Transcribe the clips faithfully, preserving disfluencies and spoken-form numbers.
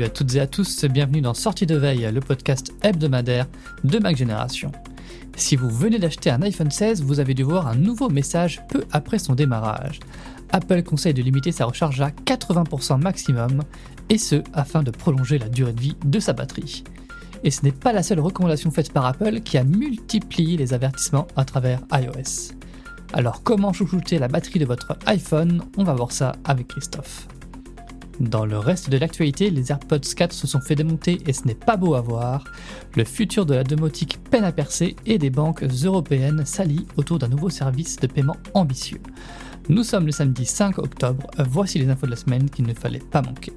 Salut à toutes et à tous, bienvenue dans Sortie de Veille, le podcast hebdomadaire de Mac Génération. Si vous venez d'acheter un iPhone seize, vous avez dû voir un nouveau message peu après son démarrage. Apple conseille de limiter sa recharge à quatre-vingts pour cent maximum, et ce, afin de prolonger la durée de vie de sa batterie. Et ce n'est pas la seule recommandation faite par Apple qui a multiplié les avertissements à travers iOS. Alors comment chouchouter la batterie de votre iPhone? On va voir ça avec Christophe. Dans le reste de l'actualité, les AirPods quatre se sont fait démonter et ce n'est pas beau à voir. Le futur de la domotique peine à percer et des banques européennes s'allient autour d'un nouveau service de paiement ambitieux. Nous sommes le samedi cinq octobre, voici les infos de la semaine qu'il ne fallait pas manquer.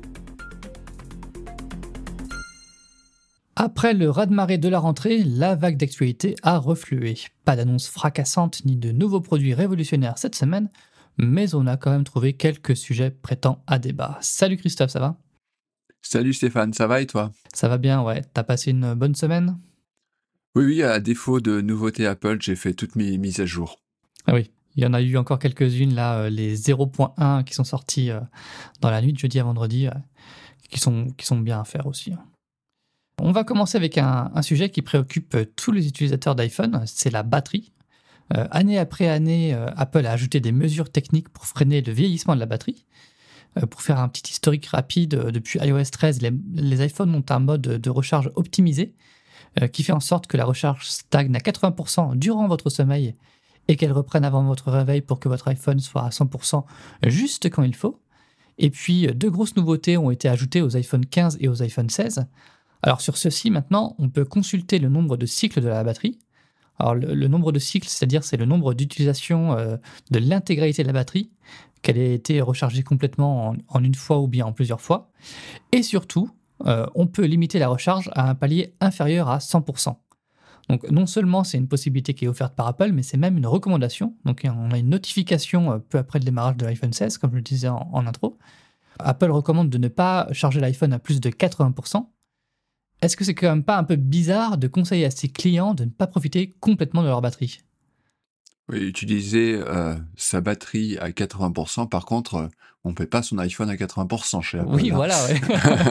Après le raz-de-marée de la rentrée, la vague d'actualité a reflué. Pas d'annonce fracassante ni de nouveaux produits révolutionnaires cette semaine, mais on a quand même trouvé quelques sujets prêtant à débat. Salut Christophe, ça va ? Salut Stéphane, ça va et toi ? Ça va bien, ouais. T'as passé une bonne semaine ? Oui, oui, à défaut de nouveautés Apple, j'ai fait toutes mes mises à jour. Ah oui, il y en a eu encore quelques-unes, là, euh, les zéro point un qui sont sortis euh, dans la nuit de jeudi à vendredi, euh, qui, sont, qui sont bien à faire aussi. On va commencer avec un, un sujet qui préoccupe tous les utilisateurs d'iPhone, c'est la batterie. Euh, année après année, euh, Apple a ajouté des mesures techniques pour freiner le vieillissement de la batterie. Euh, pour faire un petit historique rapide, euh, depuis iOS treize, les, les iPhones ont un mode de recharge optimisé euh, qui fait en sorte que la recharge stagne à quatre-vingts pour cent durant votre sommeil et qu'elle reprenne avant votre réveil pour que votre iPhone soit à cent pour cent juste quand il faut. Et puis, deux grosses nouveautés ont été ajoutées aux iPhone quinze et aux iPhone seize. Alors sur ceux-ci, maintenant, on peut consulter le nombre de cycles de la batterie. Alors le, le nombre de cycles, c'est-à-dire c'est le nombre d'utilisations euh, de l'intégralité de la batterie, qu'elle ait été rechargée complètement en, en une fois ou bien en plusieurs fois. Et surtout, euh, on peut limiter la recharge à un palier inférieur à cent pour cent. Donc non seulement c'est une possibilité qui est offerte par Apple, mais c'est même une recommandation. Donc on a une notification euh, peu après le démarrage de l'iPhone seize, comme je le disais en, en intro. Apple recommande de ne pas charger l'iPhone à plus de quatre-vingts pour cent. Est-ce que c'est quand même pas un peu bizarre de conseiller à ses clients de ne pas profiter complètement de leur batterie ? Oui, utiliser euh, sa batterie à quatre-vingts pour cent, par contre, euh, on ne paie pas son iPhone à quatre-vingts pour cent chez Apple. Oui, hein. voilà, ouais.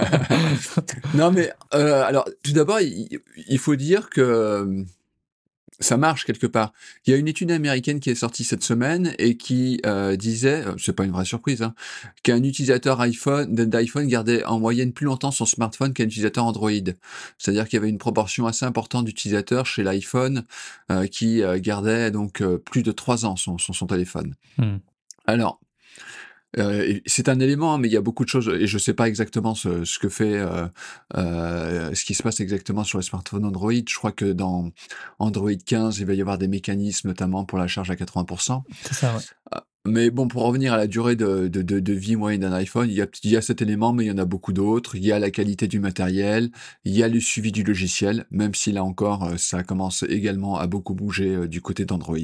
Non, mais euh, alors, tout d'abord, il, il faut dire que euh, ça marche quelque part. Il y a une étude américaine qui est sortie cette semaine et qui euh, disait, euh, c'est pas une vraie surprise, hein, qu'un utilisateur iPhone, d'iPhone gardait en moyenne plus longtemps son smartphone qu'un utilisateur Android. C'est-à-dire qu'il y avait une proportion assez importante d'utilisateurs chez l'iPhone euh, qui euh, gardaient donc euh, plus de trois ans son, son, son téléphone. Hmm. Alors, Euh, c'est un élément, hein, mais il y a beaucoup de choses, et je sais pas exactement ce, ce que fait, euh, euh, ce qui se passe exactement sur les smartphones Android. Je crois que dans Android quinze, il va y avoir des mécanismes, notamment pour la charge à quatre-vingts pour cent. C'est ça, ouais. Mais bon, pour revenir à la durée de, de, de, de vie moyenne d'un iPhone, il y, a, il y a cet élément, mais il y en a beaucoup d'autres. Il y a la qualité du matériel, il y a le suivi du logiciel, même si là encore, ça commence également à beaucoup bouger du côté d'Android.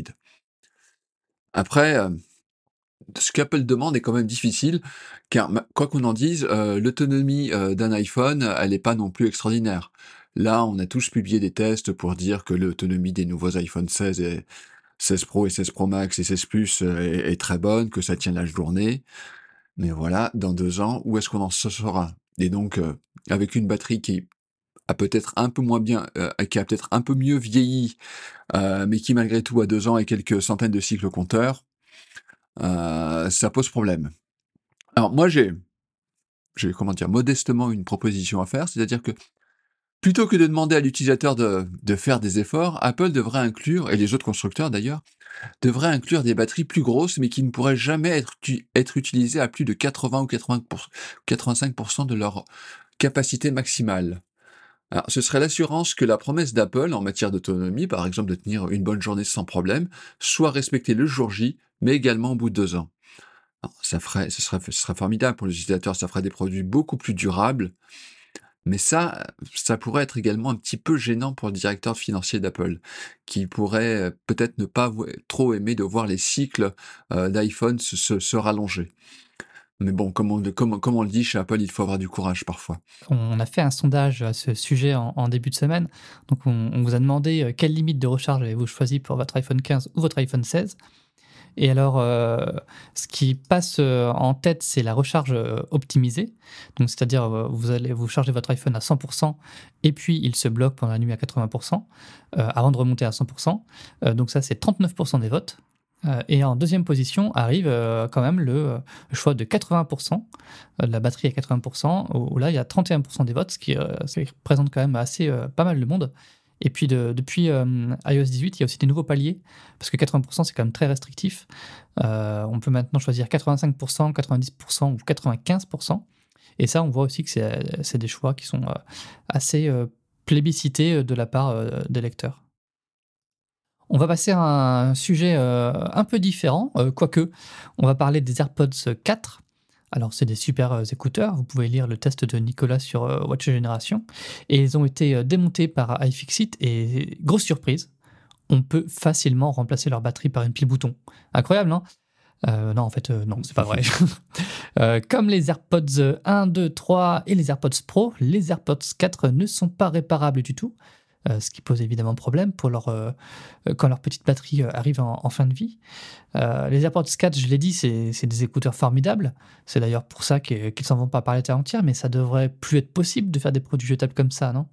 Après, ce qu'Apple demande est quand même difficile, car quoi qu'on en dise, euh, l'autonomie euh, d'un iPhone, elle n'est pas non plus extraordinaire. Là, on a tous publié des tests pour dire que l'autonomie des nouveaux iPhone seize, et seize Pro et seize Pro Max et seize Plus est, est très bonne, que ça tient la journée. Mais voilà, dans deux ans, où est-ce qu'on en sera ? Et donc, euh, avec une batterie qui a peut-être un peu moins bien, euh, qui a peut-être un peu mieux vieilli, euh, mais qui malgré tout a deux ans et quelques centaines de cycles compteurs, Euh, ça pose problème. Alors moi j'ai, j'ai comment dire, modestement une proposition à faire, c'est-à-dire que plutôt que de demander à l'utilisateur de, de faire des efforts, Apple devrait inclure, et les autres constructeurs d'ailleurs, devraient inclure des batteries plus grosses mais qui ne pourraient jamais être, être utilisées à plus de quatre-vingts ou quatre-vingts pour cent, quatre-vingt-cinq pour cent de leur capacité maximale. Alors, ce serait l'assurance que la promesse d'Apple en matière d'autonomie, par exemple de tenir une bonne journée sans problème, soit respectée le jour J, mais également au bout de deux ans. Alors, ça ferait, ce serait, ce serait formidable pour les utilisateurs, ça ferait des produits beaucoup plus durables, mais ça, ça pourrait être également un petit peu gênant pour le directeur financier d'Apple, qui pourrait peut-être ne pas trop aimer de voir les cycles euh, d'iPhone se, se, se rallonger. Mais bon, comme on, comme, comme on le dit chez Apple, il faut avoir du courage parfois. On a fait un sondage à ce sujet en, en début de semaine. Donc on, on vous a demandé quelle limite de recharge avez-vous choisi pour votre iPhone quinze ou votre iPhone seize. Et alors, heu, ce qui passe, heu, en tête, c'est la recharge, heu, optimisée. Donc c'est-à-dire, heu, vous allez vous chargez votre iPhone à cent pour cent et puis il se bloque pendant la nuit à quatre-vingts pour cent, heu, avant de remonter à cent pour cent. Heu, donc ça, c'est trente-neuf pour cent des votes. Heu et en deuxième position arrive, heu, quand même le, heu, choix de quatre-vingts pour cent, heu, de la batterie à quatre-vingts pour cent, où où là, il y a trente et un pour cent des votes, ce qui, heu, ce qui représente quand même assez, heu, pas mal de monde. Et puis de depuis, hem, iOS dix-huit, il y a aussi des nouveaux paliers parce que quatre-vingts pour cent, c'est quand même très restrictif. Heu, on peut maintenant choisir quatre-vingt-cinq pour cent, quatre-vingt-dix pour cent ou quatre-vingt-quinze pour cent. Et ça, on voit aussi que c'est c'est des choix qui sont, heu, assez, heu, plébiscités, heu, de la part, heu, des lecteurs. On va passer à un sujet, heu, un peu différent, heu, quoique, on va parler des AirPods quatre. Alors c'est des super, heu, écouteurs, vous pouvez lire le test de Nicolas sur, heu, Watch Génération et ils ont été, heu, démontés par iFixit et grosse surprise, on peut facilement remplacer leur batterie par une pile bouton. Incroyable, non? Heu, non, en fait, heu, non, c'est pas vrai. Heu, comme les AirPods, heu, un, deux, trois et les AirPods Pro, les AirPods quatre ne sont pas réparables du tout, heu, ce qui pose évidemment problème pour leur, heu, heu, quand leur petite batterie, heu, arrive en en fin de vie. Heu, les AirPods quatre, je l'ai dit, c'est c'est des écouteurs formidables. C'est d'ailleurs pour ça que qu'ils s'en vont pas par la terre entière, mais ça devrait plus être possible de faire des produits jetables comme ça, non?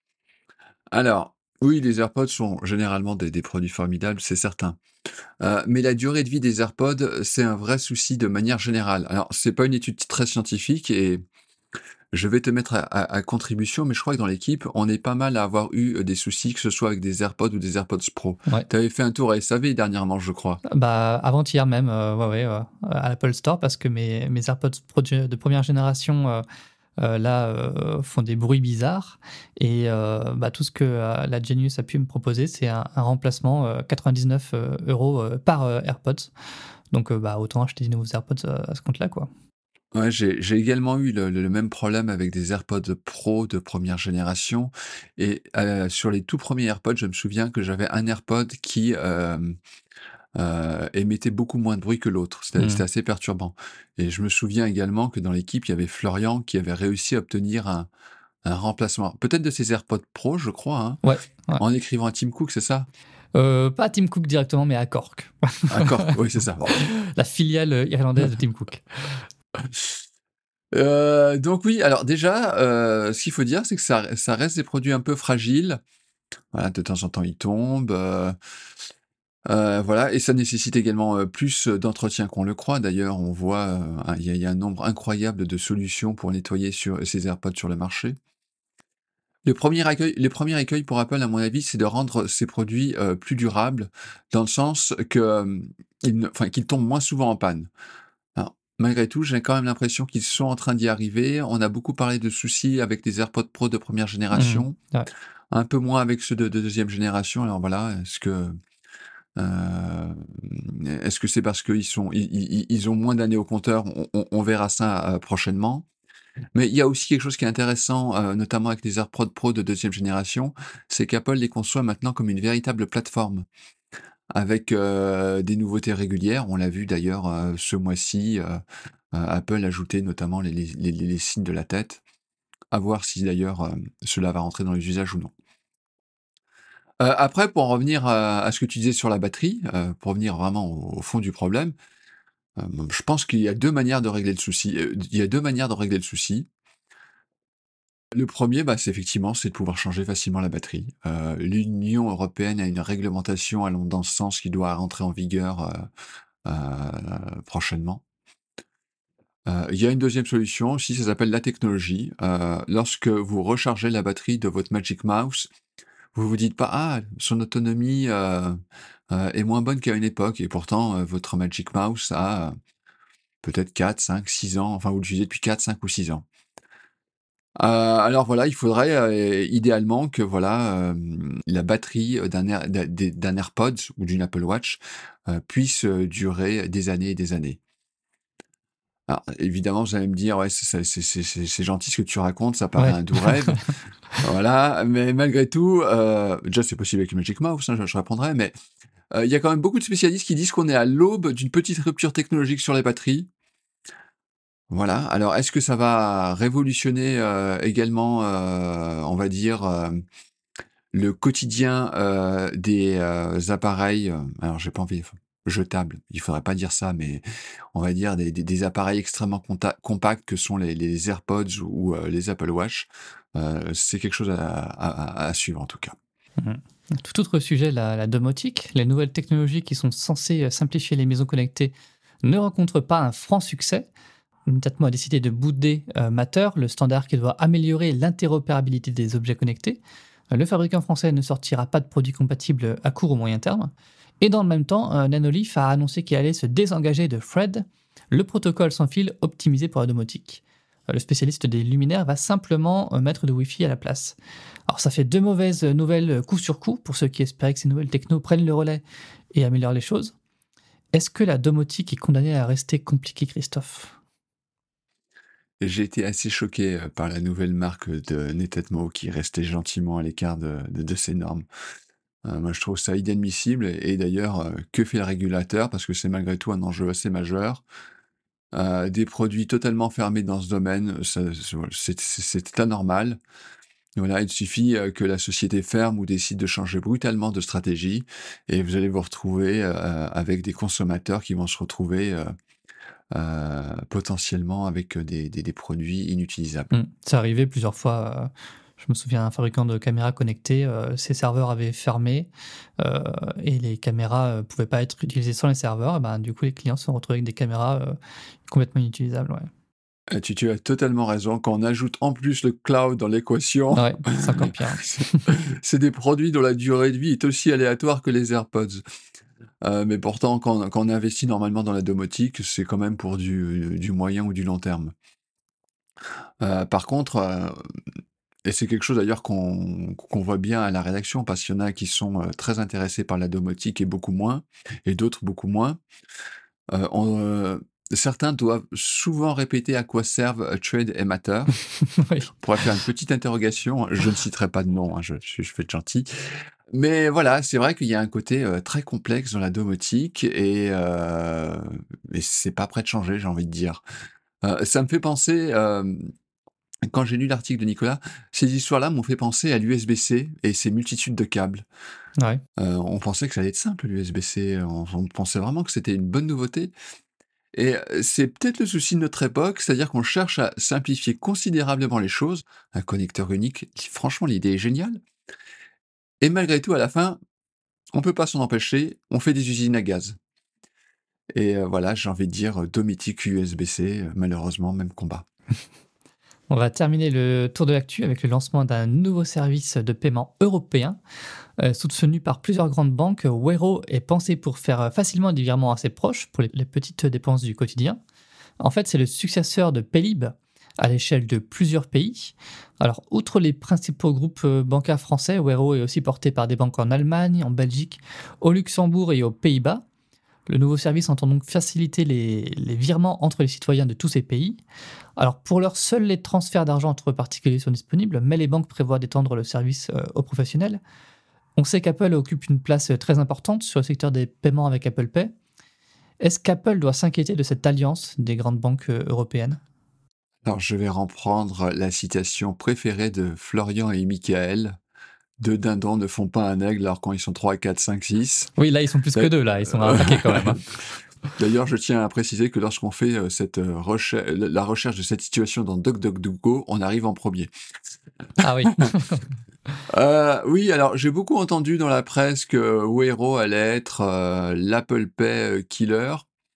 Alors, oui, les AirPods sont généralement des des produits formidables, c'est certain. Heu, mais la durée de vie des AirPods, c'est un vrai souci de manière générale. Alors, c'est pas une étude très scientifique et je vais te mettre à à à contribution, mais je crois que dans l'équipe, on est pas mal à avoir eu, heu, des soucis, que ce soit avec des AirPods ou des AirPods Pro. Ouais. Tu avais fait un tour à S A V dernièrement, je crois? Bah, avant-hier même, heu, ouais, ouais, heu, à l'Apple Store parce que mes mes AirPods Pro de de première génération, heu heu, là, heu, font des bruits bizarres et heu, bah, tout ce que, heu, la Genius a pu me proposer, c'est un un remplacement, heu, quatre-vingt-dix-neuf euros heu, par, heu, AirPods. Donc heu, bah, autant acheter des nouveaux AirPods, heu, à ce compte-là, quoi. Ouais, j'ai j'ai également eu le le le même problème avec des AirPods Pro de première génération et heu, sur les tout premiers AirPods, je me souviens que j'avais un AirPod qui, hem, heu, émettait beaucoup moins de bruit que l'autre. C'était c'était Mmh. assez perturbant et je me souviens également que dans l'équipe, il y avait Florian qui avait réussi à obtenir un un remplacement. Peut-être de ses AirPods Pro, je crois, hein, Ouais, ouais. en écrivant à Tim Cook, c'est ça? Heu, pas à Tim Cook directement, mais à Cork. À Cork, oui, c'est ça, bon. La filiale, heu, irlandaise de Tim Cook. Heu, donc oui, alors déjà, heu, ce qu'il faut dire, c'est que ça ça reste des produits un peu fragiles. Voilà, de temps en temps, ils tombent, heu heu, voilà et ça nécessite également, heu, plus d'entretien qu'on le croit. D'ailleurs, on voit, heu, un il y a il y a un nombre incroyable de solutions pour nettoyer sur ces AirPods sur le marché. Le premier accueil les premiers écueils pour Apple, à mon avis, c'est de rendre ces produits, heu, plus durables, dans le sens que, hem, ils ne enfin, qu'ils tombent moins souvent en panne. Alors, malgré tout, j'ai quand même l'impression qu'ils sont en train d'y arriver. On a beaucoup parlé de soucis avec les AirPods Pro de première Mmh. génération, Ouais. un peu moins avec ceux de de deuxième génération. Alors voilà, est-ce que, hem, est-ce que c'est parce qu'ils sont ils ils ils ont moins d'années au compteur? On on on verra ça, heu, prochainement. Mais il y a aussi quelque chose qui est intéressant, heu, notamment avec les AirPods Pro de deuxième génération, c'est qu'Apple les conçoit maintenant comme une véritable plateforme avec, heu, des nouveautés régulières. On l'a vu d'ailleurs, heu, ce mois-ci, heu heu, Apple ajoutait notamment les les les les signes de la tête. À voir si d'ailleurs, hem, cela va rentrer dans les usages ou non. Heu, après pour en revenir à à ce que tu disais sur la batterie, heu, pour revenir vraiment au au fond du problème, hem, je pense qu'il y a deux manières de régler le souci, heu, il y a deux manières de régler le souci. Le premier, bah, c'est effectivement, c'est de pouvoir changer facilement la batterie. Heu, l'Union européenne a une réglementation allant dans ce sens qui doit rentrer en vigueur, heu heu, prochainement. Heu, il y a une deuxième solution aussi, ça s'appelle la technologie. Heu, lorsque vous rechargez la batterie de votre Magic Mouse, vous vous dites pas: «Ah, son autonomie, heu heu, est moins bonne qu'à une époque» et pourtant, heu, votre Magic Mouse a, heu, peut-être quatre, cinq, six ans, enfin vous l'utilisez depuis quatre, cinq ou six ans. Heu, alors voilà, il faudrait, heu, idéalement que voilà, hem, la batterie, heu, d'un Air d'un des d'un AirPods ou d'une Apple Watch, heu, puisse, heu, durer des années et des années. Alors évidemment, vous allez me dire: «Ouais, c'est c'est c'est c'est c'est gentil ce que tu racontes, ça paraît Ouais. un doux rêve». Voilà, mais malgré tout, heu, déjà c'est possible avec le Magic Mouse, hein, je je répondrai, mais, heu, il y a quand même beaucoup de spécialistes qui disent qu'on est à l'aube d'une petite rupture technologique sur les batteries. Voilà, alors est-ce que ça va révolutionner, heu, également, heu, on va dire, hem, le quotidien, heu, des, heu, appareils, heu, alors j'ai pas envie jetables. Il faudrait pas dire ça, mais on va dire des des des appareils extrêmement conta compacts que sont les les AirPods ou, heu, les Apple Watch. Heu, c'est quelque chose à à à à suivre en tout cas. Mmh. Tout autre sujet, la la domotique. Les nouvelles technologies qui sont censées, heu, simplifier les maisons connectées ne rencontrent pas un franc succès. Netatmo a décidé de bouder, heu, Matter, le standard qui doit améliorer l'interopérabilité des objets connectés. Heu, le fabricant français ne sortira pas de produits compatibles à court ou moyen terme. Et dans le même temps, heu, Nanolife a annoncé qu'il allait se désengager de Thread, le protocole sans fil optimisé pour la domotique. Heu, le spécialiste des luminaires va simplement, heu, mettre du Wi-Fi à la place. Alors ça fait deux mauvaises nouvelles, heu, coup sur coup, pour ceux qui espéraient que ces nouvelles technos prennent le relais et améliorent les choses. Est-ce que la domotique est condamnée à rester compliquée, Christophe? J'ai été assez choqué, heu, par la nouvelle marque, de Netatmo qui restait gentiment à l'écart de de de ces normes. Heu, moi je trouve ça inadmissible et et d'ailleurs, heu, que fait le régulateur? Parce que c'est malgré tout un enjeu assez majeur. Heu, des produits totalement fermés dans ce domaine, ça c'est c'est c'est anormal. Voilà, il suffit, heu, que la société ferme ou décide de changer brutalement de stratégie et vous allez vous retrouver, heu, avec des consommateurs qui vont se retrouver, heu heu, potentiellement avec, des des des produits inutilisables. Mmh. C'est arrivé plusieurs fois, heu, je me souviens un fabricant de caméras connectées, heu, ses serveurs avaient fermé, heu et les caméras, heu, pouvaient pas être utilisées sans les serveurs et ben, du coup, les clients se sont retrouvés avec des caméras, heu, complètement inutilisables, ouais. Heu, tu tu as totalement raison. Quand on ajoute en plus le cloud dans l'équation, Ouais, c'est encore pire, hein. c'est c'est des produits dont la durée de vie est aussi aléatoire que les AirPods. Heu, mais pourtant quand on quand on investit normalement dans la domotique, c'est quand même pour du du moyen ou du long terme. Heu, par contre, heu et c'est quelque chose d'ailleurs qu'on qu'on voit bien à la rédaction parce qu'il y en a qui sont, heu, très intéressés par la domotique et beaucoup moins et d'autres beaucoup moins. Heu, on, heu, certains doivent souvent répéter à quoi servent, heu, Thread et Matter. Oui. On pourrait faire une petite interrogation, je ne citerai pas de nom, hein, je je je vais être gentil. Mais voilà, c'est vrai qu'il y a un côté, heu, très complexe dans la domotique et heu et c'est pas prêt de changer, j'ai envie de dire. Heu, ça me fait penser, hem, quand j'ai lu l'article de Nicolas, ces histoires-là m'ont fait penser à l'U S B-C et ses multitudes de câbles. Ouais. Heu, on pensait que ça allait être simple l'U S B-C, on on pensait vraiment que c'était une bonne nouveauté et heu, c'est peut-être le souci de notre époque, c'est-à-dire qu'on cherche à simplifier considérablement les choses. Un connecteur unique, franchement l'idée est géniale et malgré tout à la fin, on peut pas s'en empêcher, on fait des usines à gaz et heu, voilà, j'ai envie de dire, heu, domotique U S B-C, heu, malheureusement même combat. On va terminer le tour de l'actu avec le lancement d'un nouveau service de paiement européen. Heu, soutenu par plusieurs grandes banques, Wero est pensé pour faire, heu, facilement des virements assez proches pour les les petites dépenses du quotidien. En fait, c'est le successeur de Paylib à l'échelle de plusieurs pays. Alors, outre les principaux groupes, heu, bancaires français, Wero est aussi porté par des banques en Allemagne, en Belgique, au Luxembourg et aux Pays-Bas. Le nouveau service entend donc faciliter les les virements entre les citoyens de tous ces pays. Alors, pour l'heure, seuls les transferts d'argent entre particuliers sont disponibles, mais les banques prévoient d'étendre le service, heu, aux professionnels. On sait qu'Apple occupe une place très importante sur le secteur des paiements avec Apple Pay. Est-ce qu'Apple doit s'inquiéter de cette alliance des grandes banques euh, européennes? Alors je vais reprendre la citation préférée de Florian et Michael: «Deux dindons ne font pas un aigle alors quand ils sont trois, quatre, cinq, six». Oui, là, ils sont plus que deux, là, ils sont un paquet quand même, hein. D'ailleurs, je tiens à préciser que lorsqu'on fait, heu, cette, heu, recher la recherche de cette situation dans DuckDuckGo, on arrive en premier. Ah oui. Heu, oui, alors j'ai beaucoup entendu dans la presse que Wero allait être, heu, l'Apple Pay, heu, killer.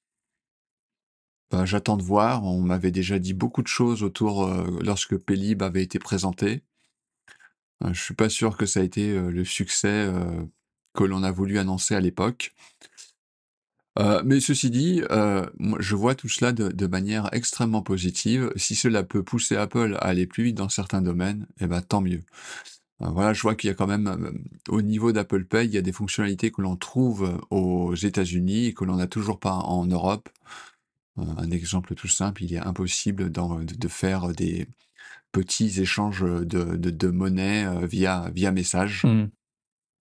Bah, j'attends de voir. On m'avait déjà dit beaucoup de choses autour, heu, lorsque Paylib avait été présenté. Heu, je suis pas sûr que ça a été, heu, le succès, heu, que l'on a voulu annoncer à l'époque. Heu, mais ceci dit, heu, moi je vois tout cela de de manière extrêmement positive. Si cela peut pousser Apple à aller plus vite dans certains domaines, et ben tant mieux. Heu, voilà, je vois qu'il y a quand même, hem, au niveau d'Apple Pay, il y a des fonctionnalités que l'on trouve, heu, aux États-Unis et que l'on n'a toujours pas en Europe. Heu, un exemple tout simple, il est impossible d'en de de faire des petits échanges, de de de monnaie, heu, via via message. Mmh.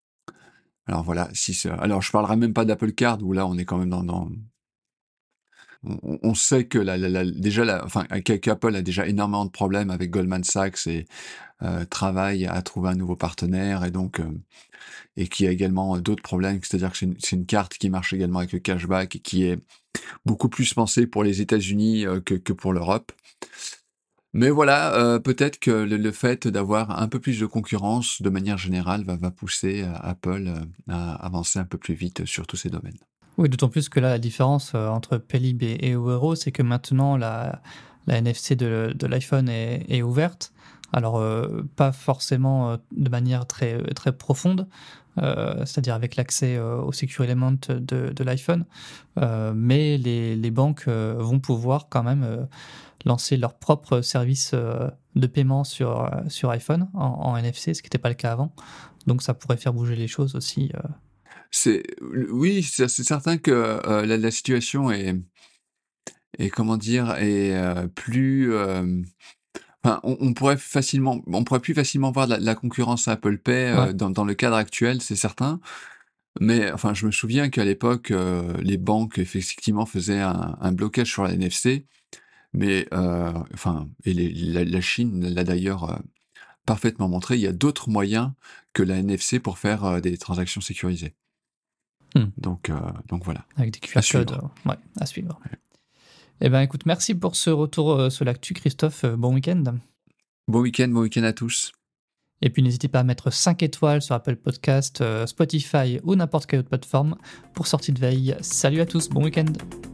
Alors voilà, si ça alors je parlerai même pas d'Apple Card où là on est quand même dans dans on, on sait que la, la, la- déjà, la, enfin, qu'A- qu'Apple a déjà énormément de problèmes avec Goldman Sachs et euh, travaille à trouver un nouveau partenaire et donc euh, et qui a également d'autres problèmes, c'est-à-dire que c'est une, c'est une carte qui marche également avec le cashback et qui est beaucoup plus pensée pour les États-Unis euh, que, que pour l'Europe. Mais voilà, euh, peut-être que le, le fait d'avoir un peu plus de concurrence de manière générale va, va pousser euh, Apple euh, à avancer un peu plus vite sur tous ces domaines. Oui, d'autant plus que là, la différence euh, entre Paylib et, et Wero, c'est que maintenant, la, la N F C de, de l'iPhone est, est ouverte. Alors, euh, pas forcément euh, de manière très, très profonde, euh, c'est-à-dire avec l'accès euh, au Secure Element de, de l'iPhone, euh, mais les, les banques euh, vont pouvoir quand même euh, lancer leur propre service euh, de paiement sur, euh, sur iPhone en, en N F C, ce qui n'était pas le cas avant. Donc, ça pourrait faire bouger les choses aussi. euh. C'est, oui, c'est c'est certain que euh, la, la situation est, est, comment dire, est euh, plus. euh, Enfin, on, on pourrait facilement, on pourrait plus facilement voir de la, la concurrence à Apple Pay Ouais. euh, dans, dans le cadre actuel, c'est certain. Mais enfin, je me souviens qu'à l'époque, euh, les banques effectivement faisaient un, un blocage sur la N F C, mais euh, enfin, et les- la, la Chine l'a d'ailleurs euh, parfaitement montré. Il y a d'autres moyens que la N F C pour faire euh, des transactions sécurisées. Hmm. Donc, euh, donc voilà, Avec des à Q R codes, suivre. euh, ouais, à suivre. Eh ben, écoute, merci pour ce retour euh, sur l'actu, Christophe. Euh, bon week-end. Bon week-end, bon week-end à tous. Et puis, n'hésitez pas à mettre cinq étoiles sur Apple Podcast, euh, Spotify ou n'importe quelle autre plateforme pour Sortie de Veille. Salut à tous, bon week-end.